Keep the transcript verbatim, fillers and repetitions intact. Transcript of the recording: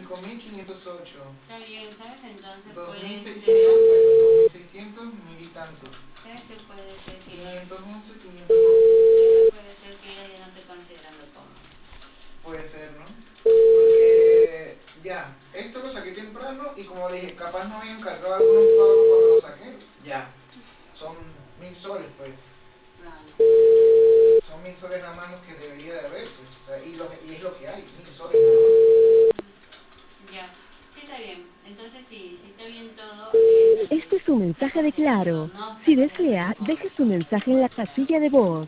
cinco mil quinientos ocho. Está bien, ¿sabes? Entonces dos puede mil ser... seiscientos, bueno, dos mil seiscientos, mil y tanto. ¿Sabes qué puede ser que quinientos once, quinientos once. puede ser que ella ya no esté considerando todo? Puede ser, ¿no? Porque ya, esto lo saqué temprano y como le dije, capaz no habían cargado algunos pagos cuando lo saqué. Ya, son mil soles, pues. Claro. Son mil soles nada más los que debería de haber, pues. O sea, y, lo, y es lo que hay, mil soles nada más. Ya, sí está bien. Entonces sí, si está bien todo, Este es un está mensaje de considerando, Claro. no está Si considerando desea, todo. deje su mensaje en la casilla de voz.